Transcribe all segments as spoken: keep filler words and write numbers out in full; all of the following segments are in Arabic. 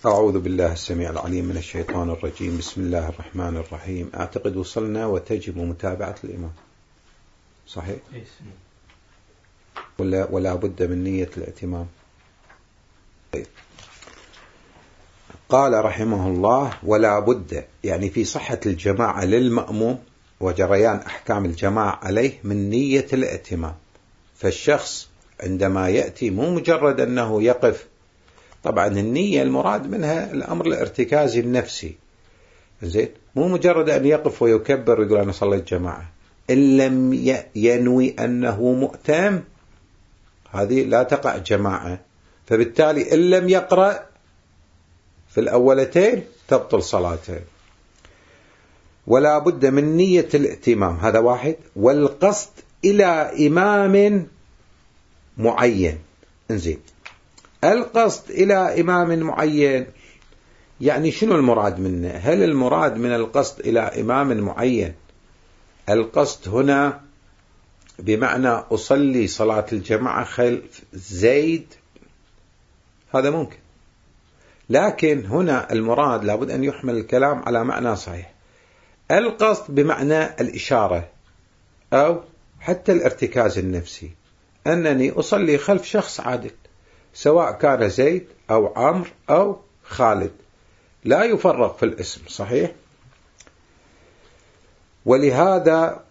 أعوذ بالله السميع العليم من الشيطان الرجيم. بسم الله الرحمن الرحيم. أعتقد وصلنا وتجب متابعة الإمام، صحيح؟ ولا, ولا بد من نية الائتمام. طيب. قال رحمه الله: ولا بد، يعني في صحة الجماعة للمأموم وجريان أحكام الجماعة عليه من نية الائتمام. فالشخص عندما يأتي مو مجرد أنه يقف، طبعا النية المراد منها الأمر الارتكازي النفسي، زين، مو مجرد أن يقف ويكبر ويقول أنا صليت جماعة. إن لم ينوي أنه مؤتم هذه لا تقع جماعة، فبالتالي إن لم يقرأ في الأولتين تبطل صلاته. ولا بد من نية الائتمام، هذا واحد. والقصد إلى إمام معين. انزين، القصد إلى إمام معين يعني شنو المراد منه؟ هل المراد من القصد إلى إمام معين القصد هنا بمعنى أصلي صلاة الجماعة خلف زيد؟ هذا ممكن، لكن هنا المراد لابد أن يحمل الكلام على معنى صحيح. القصد بمعنى الإشارة أو حتى الارتكاز النفسي، أنني أصلي خلف شخص عادل، سواء كان زيد أو عمرو أو خالد، لا يفرق في الاسم، صحيح؟ ولهذا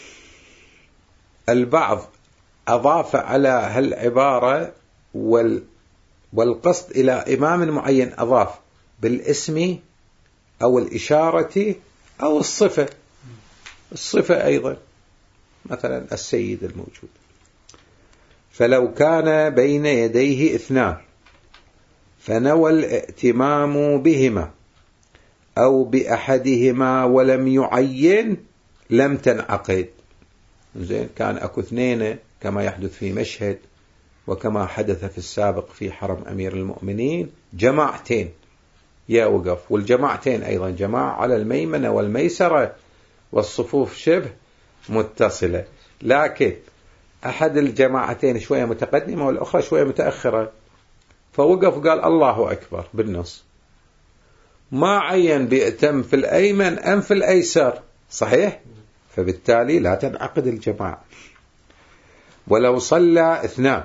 البعض أضاف على هالعبارة وال والقصد إلى إمام معين، أضاف بالاسم أو الإشارة أو الصفة. الصفة أيضا مثلا السيد الموجود. فلو كان بين يديه اثنان فنوى الائتمام بهما أو بأحدهما ولم يعين لم تنعقد. زين، كان أكو اثنين كما يحدث في مشهد وكما حدث في السابق في حرم أمير المؤمنين، جماعتين يا وقف، والجماعتين أيضا جماعة على الميمنة والميسرة والصفوف شبه متصلة، لكن أحد الجماعتين شوية متقدمة والأخرى شوية متأخرة، فوقف وقال الله أكبر بالنص، ما عين بيأتم في الأيمن أم في الأيسر، صحيح؟ فبالتالي لا تنعقد الجماعة. ولو صلى اثنان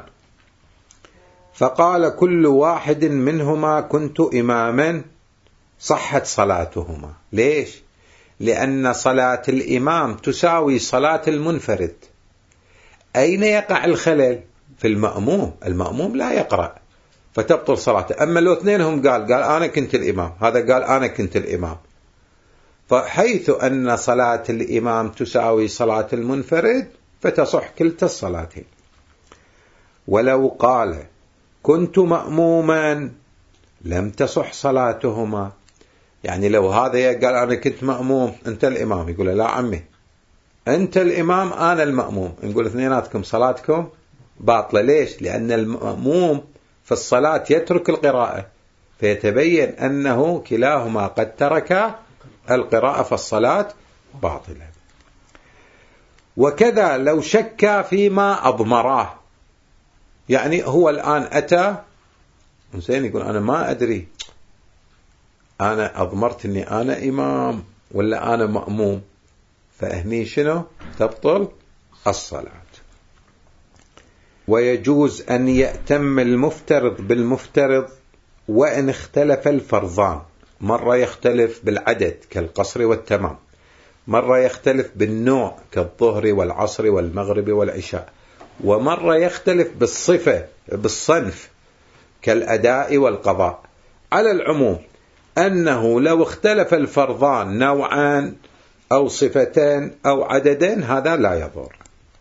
فقال كل واحد منهما كنت إماما صحت صلاتهما. ليش؟ لأن صلاة الإمام تساوي صلاة المنفرد. أين يقع الخلل؟ في المأموم. المأموم لا يقرأ فتبطل صلاته. أما لو اثنينهم قال قال أنا كنت الإمام، هذا قال أنا كنت الإمام، فحيث أن صلاة الإمام تساوي صلاة المنفرد فتصح كلتا الصلاتين. ولو قال كنت مأموما لم تصح صلاتهما. يعني لو هذا قال أنا كنت مأموم أنت الإمام، يقول لا عمي أنت الإمام أنا المأموم، نقول اثنيناتكم صلاتكم باطلة. ليش؟ لأن المأموم في الصلاة يترك القراءة، فيتبين أنه كلاهما قد ترك القراءة فالصلاة باطلة. وكذا لو شك فيما أضمراه، يعني هو الآن أتى إنسان يقول أنا ما أدري أنا أضمرت أني أنا إمام ولا أنا مأموم، فأهني شنو؟ تبطل الصلاة. ويجوز أن يأتم المفترض بالمفترض وإن اختلف الفرضان، مرة يختلف بالعدد كالقصر والتمام، مرة يختلف بالنوع كالظهر والعصر والمغرب والعشاء، ومرة يختلف بالصفة بالصنف كالأداء والقضاء. على العموم أنه لو اختلف الفرضان نوعان أو صفتان أو عددين هذا لا يضر.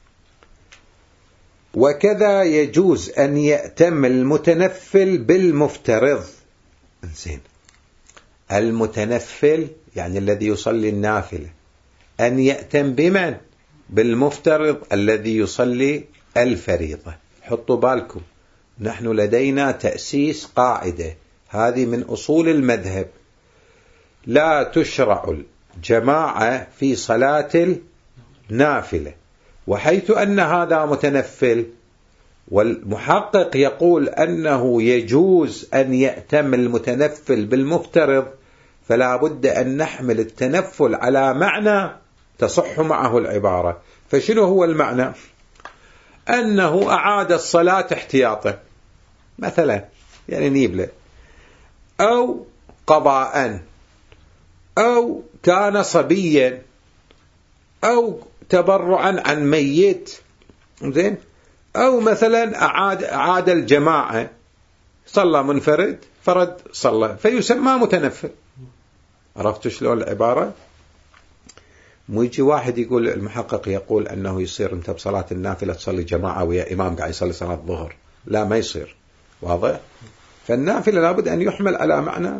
وكذا يجوز أن يأتم المتنفل بالمفترض. إنسان المتنفل يعني الذي يصلي النافلة، أن يأتم بمن؟ بالمفترض الذي يصلي الفريضة. حطوا بالكم، نحن لدينا تأسيس قاعدة، هذه من أصول المذهب: لا تشرع الجماعة في صلاة النافلة، وحيث أن هذا متنفل والمحقق يقول أنه يجوز أن يأتم المتنفل بالمفترض، فلا بد أن نحمل التنفل على معنى تصح معه العبارة. فشنو هو المعنى؟ أنه أعاد الصلاة احتياطا مثلا، يعني نيبله، أو قضاء، أو كان صبيا، أو تبرعا عن ميت، زين، أو مثلا أعاد, أعاد الجماعة، صلى منفرد فرد صلى، فيسمى متنفل. عرفتوا شلون العبارة؟ مو يجي واحد يقول، المحقق يقول أنه يصير أنت بصلاة النافلة تصلي جماعة ويا إمام قاعد يصلي صلاة الظهر، لا ما يصير. واضح؟ فالنافلة لابد أن يحمل على معنى.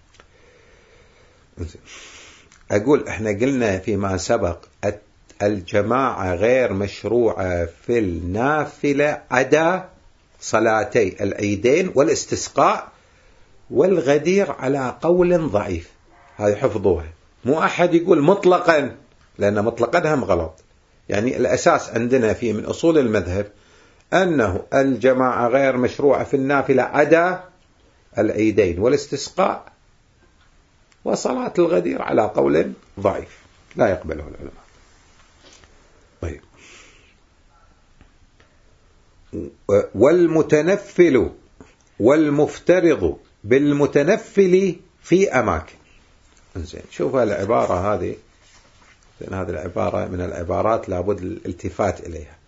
أقول إحنا قلنا فيما سبق الجماعة غير مشروعة في النافلة عدا صلاتي العيدين والاستسقاء والغدير على قول ضعيف. هذه حفظوها، مو أحد يقول مطلقا، لأن مطلقا هم غلط. يعني الأساس عندنا في من أصول المذهب أنه الجماعة غير مشروعة في النافلة عدا العيدين والاستسقاء وصلاة الغدير على قول ضعيف لا يقبله العلماء. طيب، والمتنفل والمفترض بالمتنفل في أماكن. زين، شوف العبارة هذه، هذه العبارة من العبارات لابد الالتفات إليها.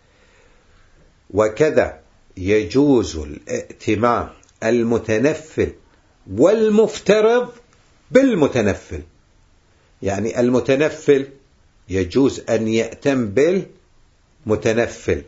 وكذا يجوز الائتمام المتنفل والمفترض بالمتنفل. يعني المتنفل يجوز أن يأتم بالمتنفل،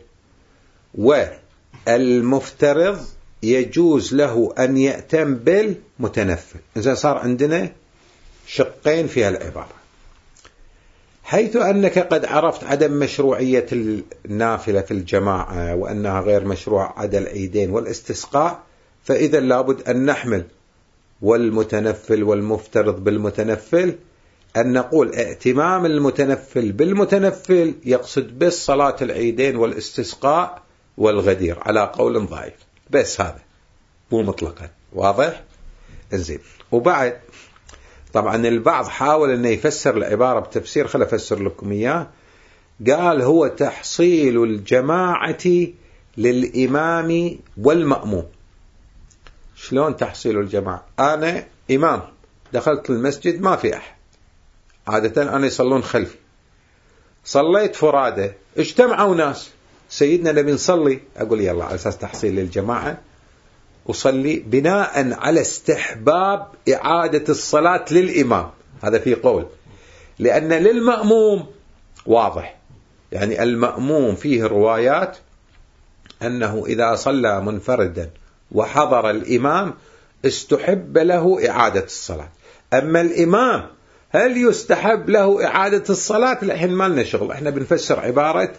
والمفترض يجوز له أن يأتم بالمتنفل. إذا صار عندنا شقين في العبارة، حيث أنك قد عرفت عدم مشروعية النافلة في الجماعة وأنها غير مشروع عدا العيدين والاستسقاء، فإذا لابد أن نحمل والمتنفل والمفترض بالمتنفل، أن نقول ائتمام المتنفل بالمتنفل يقصد بس صلاة العيدين والاستسقاء والغدير على قول ضعيف، بس هذا مو مطلقا. واضح؟ انزين. وبعد طبعا البعض حاول أن يفسر العبارة بتفسير، خل أفسر لكم إياه. قال هو تحصيل الجماعة للإمام والمأموم. شلون تحصيل الجماعة؟ أنا إمام دخلت المسجد ما في أحد، عادة أنا يصلون خلفي، صليت فرادة، اجتمعوا ناس، سيدنا نبي نصلي، أقول يلا على أساس تحصيل للجماعة أصلي بناء على استحباب إعادة الصلاة للإمام. هذا في قول، لأن للمأموم واضح، يعني المأموم فيه روايات أنه إذا صلى منفردا وحضر الإمام استحب له إعادة الصلاة. أما الإمام هل يستحب له إعادة الصلاة؟ الحين ما لنا شغل، احنا بنفسر عبارة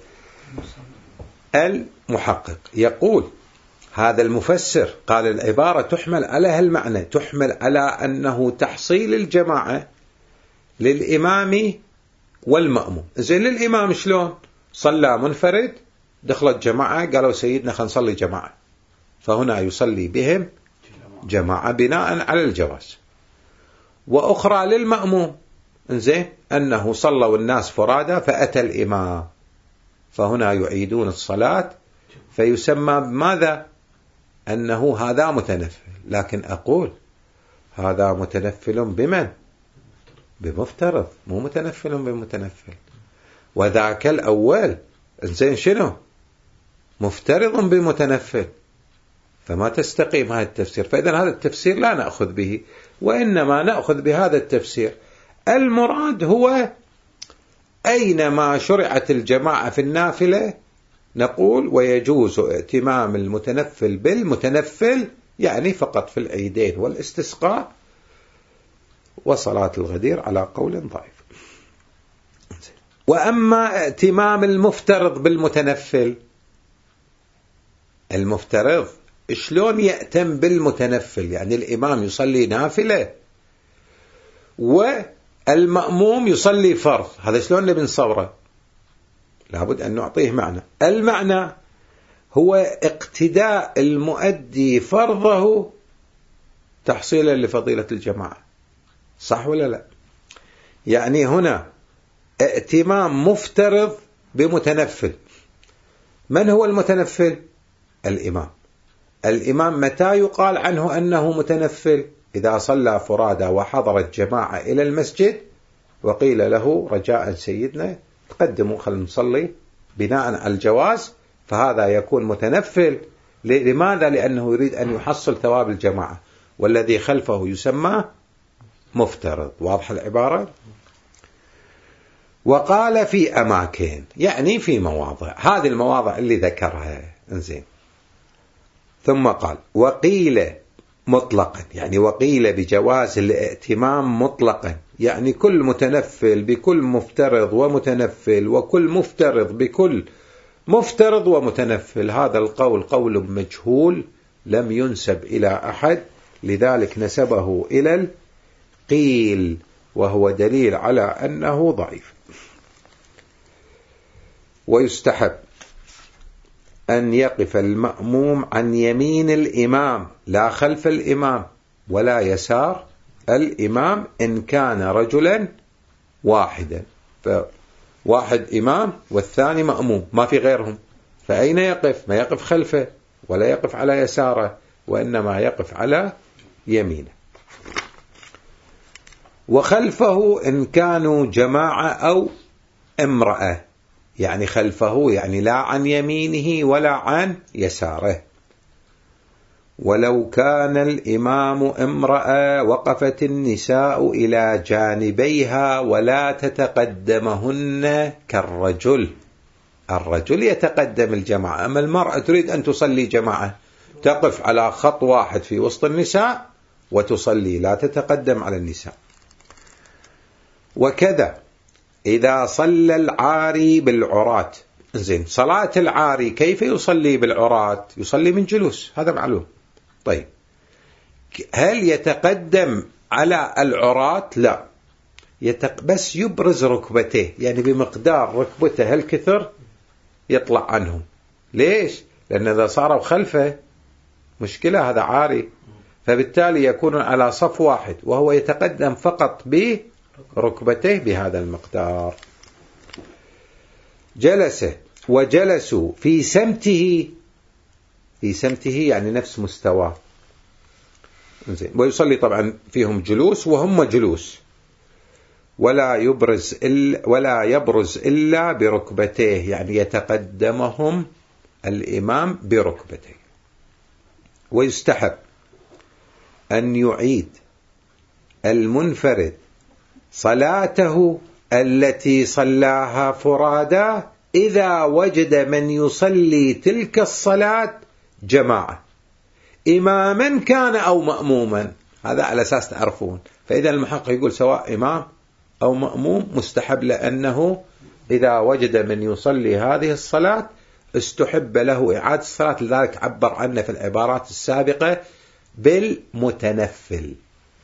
المحقق. يقول هذا المفسر قال العبارة تحمل على هالمعنى، تحمل على أنه تحصيل الجماعة للإمام والمأموم. زين، للإمام شلون؟ صلى منفرد، دخلت جماعة، قالوا سيدنا خلينا نصلي جماعة، فهنا يصلي بهم جماعة بناء على الجواز. وأخرى للمأموم، زين، أنه صلوا الناس فرادى فأتى الإمام، فهنا يعيدون الصلاة، فيسمى بماذا؟ أنه هذا متنفل. لكن أقول هذا متنفل بمن؟ بمفترض، مو متنفل بمتنفل. وذاك الأول زين شنو؟ مفترض بمتنفل، فما تستقيم هذا التفسير. فإذا هذا التفسير لا نأخذ به، وإنما نأخذ بهذا التفسير. المراد هو أينما شرعت الجماعة في النافلة نقول ويجوز ائتمام المتنفل بالمتنفل، يعني فقط في العيدين والاستسقاء وصلاة الغدير على قول ضعيف. وأما ائتمام المفترض بالمتنفل، المفترض شلون يأتم بالمتنفل؟ يعني الإمام يصلي نافلة والمأموم يصلي فرض، هذا شلون نبي نصوره؟ لابد أن نعطيه معنى. المعنى هو اقتداء المؤدي فرضه تحصيلا لفضيلة الجماعة. صح ولا لا؟ يعني هنا ائتمام مفترض بمتنفل. من هو المتنفل؟ الإمام. الإمام متى يقال عنه أنه متنفل؟ إذا صلى فرادى وحضرت جماعة إلى المسجد وقيل له رجاء سيدنا تقدموا خلينا نصلي بناء على الجواز، فهذا يكون متنفل. لماذا؟ لأنه يريد أن يحصل ثواب الجماعة، والذي خلفه يسمى مفترض. واضح العبارة؟ وقال في أماكن، يعني في مواضع، هذه المواضع اللي ذكرها. انزين، ثم قال وقيل مطلقا، يعني وقيل بجواز الائتمام مطلقا، يعني كل متنفل بكل مفترض ومتنفل، وكل مفترض بكل مفترض ومتنفل. هذا القول قول مجهول لم ينسب إلى أحد، لذلك نسبه إلى القيل، وهو دليل على أنه ضعيف. ويستحب أن يقف المأموم عن يمين الإمام لا خلف الإمام، ولا يسار الإمام إن كان رجلا واحدا، فواحد إمام والثاني مأموم ما في غيرهم، فأين يقف؟ ما يقف خلفه ولا يقف على يساره، وإنما يقف على يمينه. وخلفه إن كانوا جماعة أو امرأة، يعني خلفه يعني لا عن يمينه ولا عن يساره. ولو كان الإمام امرأة وقفت النساء إلى جانبيها ولا تتقدمهن كالرجل. الرجل يتقدم الجماعة، أما المرأة تريد أن تصلي جماعة تقف على خط واحد في وسط النساء وتصلي، لا تتقدم على النساء. وكذا إذا صلى العاري بالعراة. زين، صلاة العاري كيف يصلي بالعراة؟ يصلي من جلوس، هذا معلوم. طيب، هل يتقدم على العراة؟ لا، يتق... بس يبرز ركبته، يعني بمقدار ركبته هالكثر يطلع عنهم. ليش؟ لأن إذا صاروا خلفه مشكلة، هذا عاري، فبالتالي يكون على صف واحد وهو يتقدم فقط بركبته بهذا المقدار. جلس وجلسوا في سمته، في سمته يعني نفس مستواه. ويصلي طبعا فيهم جلوس وهم جلوس، ولا يبرز إلا ولا يبرز إلا بركبتيه، يعني يتقدمهم الإمام بركبتيه. ويستحب أن يعيد المنفرد صلاته التي صلاها فرادا إذا وجد من يصلي تلك الصلاة جماعة، إماما كان أو مأموما. هذا على أساس تعرفون. فإذا المحقق يقول سواء إمام أو مأموم مستحب، لأنه إذا وجد من يصلي هذه الصلاة استحب له إعادة الصلاة، لذلك عبر عنه في العبارات السابقة بالمتنفل.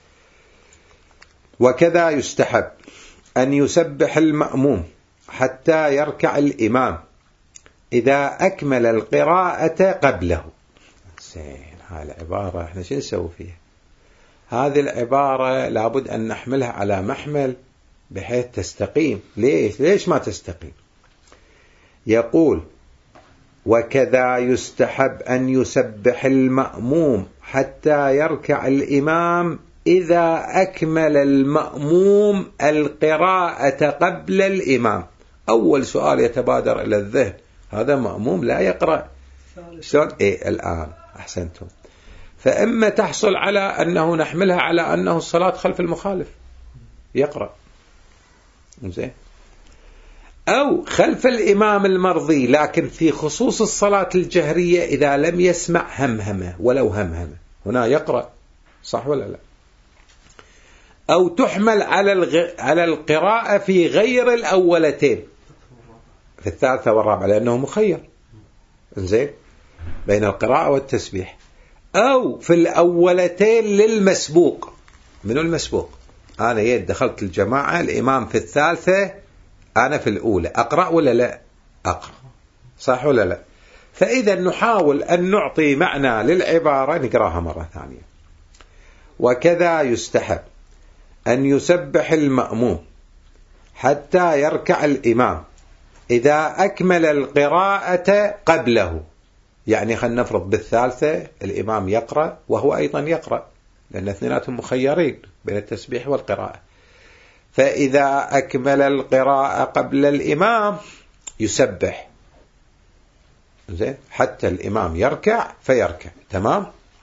وكذا يستحب أن يسبح المأموم حتى يركع الإمام إذا أكمل القراءة قبله. زين، هذه العبارة احنا شو نسوي فيها؟ هذه العبارة لابد أن نحملها على محمل بحيث تستقيم. ليش؟ ليش ما تستقيم؟ يقول وكذا يستحب أن يسبح المأموم حتى يركع الإمام إذا أكمل المأموم القراءة قبل الإمام. أول سؤال يتبادر إلى الذهن، هذا مأموم لا يقرأ شلون؟ إيه الآن أحسنتم. فإما تحصل على أنه نحملها على أنه الصلاة خلف المخالف يقرأ، زين، أو خلف الإمام المرضي، لكن في خصوص الصلاة الجهرية إذا لم يسمع همهمة ولو همهمة هنا يقرأ. صح ولا لا؟ أو تحمل على الغ... على القراءة في غير الأولتين، في الثالثة والرابعة، لأنه مخير، زين، بين القراءة والتسبيح. أو في الأولتين للمسبوق. من المسبوق؟ أنا يد دخلت الجماعة، الإمام في الثالثة، أنا في الأولى، أقرأ ولا لا؟ أقرأ. صح ولا لا؟ فإذا نحاول أن نعطي معنى للعبارة نقراها مرة ثانية. وكذا يستحب أن يسبح المأموم حتى يركع الإمام إذا أكمل القراءة قبله. يعني خلينا نفرض بالثالثة الإمام يقرأ وهو أيضا يقرأ، لأن اثنيناتهم مخيرين بين التسبيح والقراءة. فإذا أكمل القراءة قبل الإمام يسبح زين حتى الإمام يركع فيركع. تمام.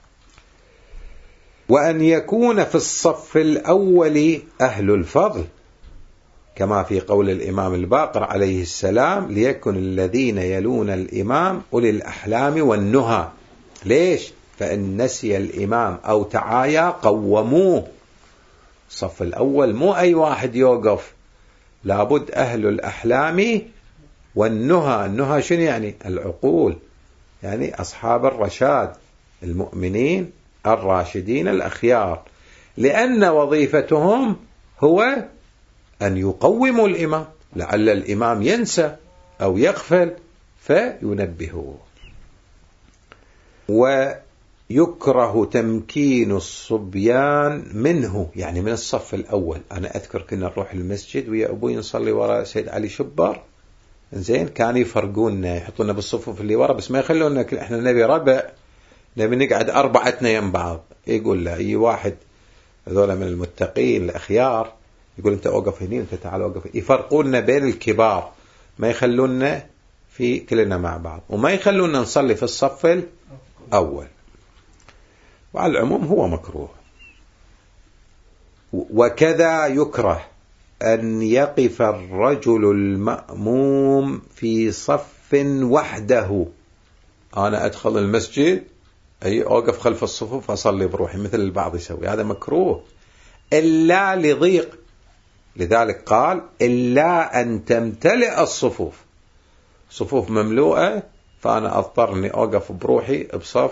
وأن يكون في الصف الأول أهل الفضل، كما في قول الإمام الباقر عليه السلام: ليكن الذين يلون الإمام أولي الأحلام والنهى. ليش؟ فإن نسي الإمام أو تعايا قوموه. الصف الأول مو أي واحد يوقف، لابد أهل الأحلام والنهى. النهى شنو يعني؟ العقول، يعني أصحاب الرشاد، المؤمنين الراشدين الأخيار، لأن وظيفتهم هو أن يقوموا الإمام، لعل الإمام ينسى أو يغفل فينبهوه. ويكره تمكين الصبيان منه، يعني من الصف الأول. أنا أذكر كنا نروح المسجد ويا أبوي نصلي وراء سيد علي شبر، زين كانوا يفرقونا يحطونا بالصفوف اللي وراء، بس ما يخلونا، احنا نبي ربع، نبي نقعد أربعتنا يم بعض. يقول له أي واحد هذول من المتقين الأخيار يقول أنت أوقف هني وأنت تعال أوقف، يفرقونا بين الكبار، ما يخلونا في كلنا مع بعض، وما يخلونا نصلي في الصف الأول. وعلى العموم هو مكروه. وكذا يكره أن يقف الرجل المأموم في صف وحده. أنا أدخل المسجد أي أوقف خلف الصفوف أصلي بروحي مثل البعض يسوي، هذا مكروه إلا لضيق. لذلك قال: إلا أن تمتلئ الصفوف، صفوف مملوءة فأنا أضطرني أوقف بروحي بصف.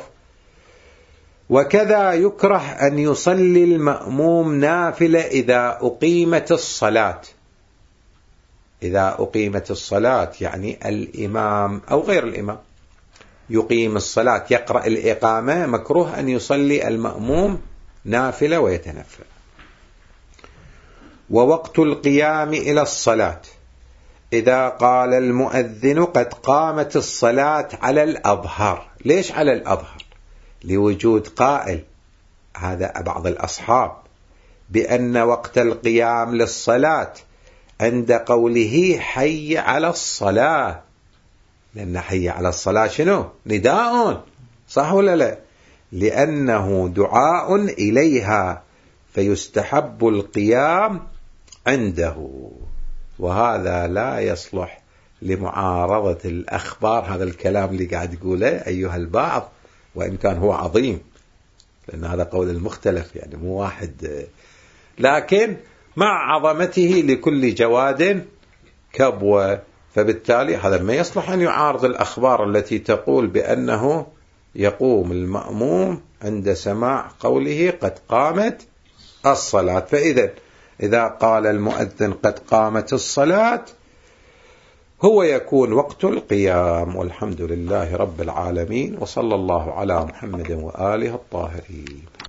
وكذا يكره أن يصلي المأموم نافلة إذا أقيمت الصلاة. إذا أقيمت الصلاة يعني الإمام أو غير الإمام يقيم الصلاة يقرأ الإقامة، مكروه أن يصلي المأموم نافلة ويتنفل. ووقت القيام إلى الصلاة إذا قال المؤذن قد قامت الصلاة على الأظهر. ليش على الأظهر؟ لوجود قائل، هذا بعض الأصحاب، بأن وقت القيام للصلاة عند قوله حي على الصلاة، لأن حي على الصلاة شنو؟ نداء، صح ولا لا؟ لأنه دعاء إليها، فيستحب القيام عنده. وهذا لا يصلح لمعارضة الأخبار، هذا الكلام اللي قاعد يقوله أيها البعض، وإن كان هو عظيم، لأن هذا قول المختلف، يعني مو واحد، لكن مع عظمته لكل جواد كبوة، فبالتالي هذا ما يصلح أن يعارض الأخبار التي تقول بأنه يقوم المأموم عند سماع قوله قد قامت الصلاة. فإذا إذا قال المؤذن قد قامت الصلاة هو يكون وقت القيام. والحمد لله رب العالمين، وصلى الله على محمد وآله الطاهرين.